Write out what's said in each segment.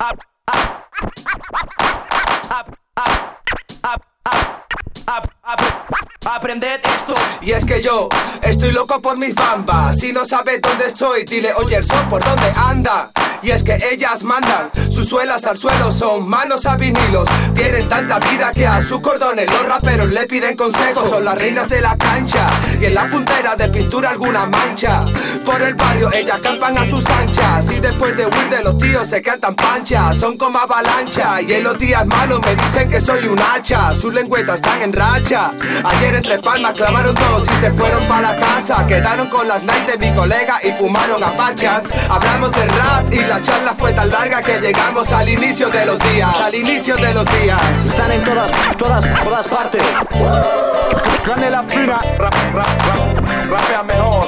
Aprended esto. Y es que yo estoy loco por mis bambas. Si no sabes dónde estoy, dile oye el sol por dónde anda. Y es que ellas mandan sus suelas al suelo, son manos a vinilos. Tienen tanta vida que a sus cordones los raperos le piden consejos. Son las reinas de la cancha y en la puntera de pintura alguna mancha. Por el barrio ellas campan a sus anchas y después de huir de los tíos se cantan panchas. Son como avalancha y en los días malos me dicen que soy un hacha. Sus lengüetas están en racha. Ayer en Tres Palmas clavaron dos y se fueron pa' la casa. Quedaron con las night de mi colega y fumaron apachas. Hablamos de rap y la charla fue tan larga que llegamos al inicio de los días. Al inicio de los días. Están en todas partes. Canela fina, rapea mejor,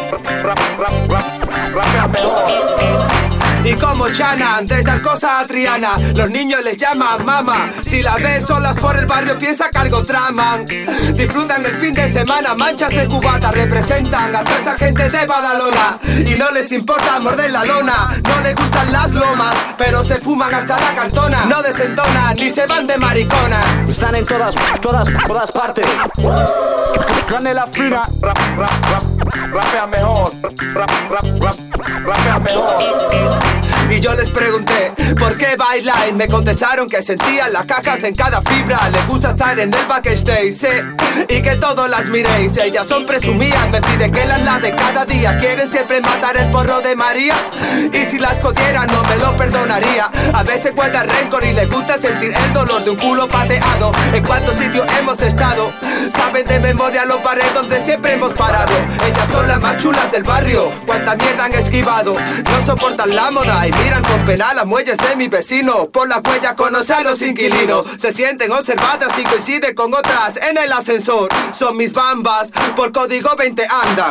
rapea mejor. Y como Chana, desde Alcosa a Triana, los niños les llaman mama. Si la ves solas por el barrio piensa que algo traman. Disfrutan el fin de semana, manchas de cubata. Representan a toda esa gente de Badalona. Y no les importa morder la lona. No les gustan las lomas, pero se fuman hasta la cartona. No desentonan ni se van de maricona. Están en todas partes. Canela fina, rapea mejor, rapea mejor. Y yo les pregunté, ¿por qué bailar? Y me contestaron que sentían las cajas en cada fibra. Les gusta estar en el backstage, sí, y que todos las miréis. Ellas son presumidas, me piden que las lave cada día. Quieren siempre matar el porro de María. Y si las codiera no me lo perdonaría. A veces guarda rencor y les gusta sentir el dolor de un culo pateado. En cuántos sitios hemos estado, saben de memoria los bares donde siempre hemos parado. Ellas son las más chulas del barrio, cuánta mierda han esquivado. No soportan la moda y miran con pena las muelles de mi vecino. Por las huellas conoce a los inquilinos. Se sienten observadas y coinciden con otras en el ascensor. Son mis bambas, por código 20 andan.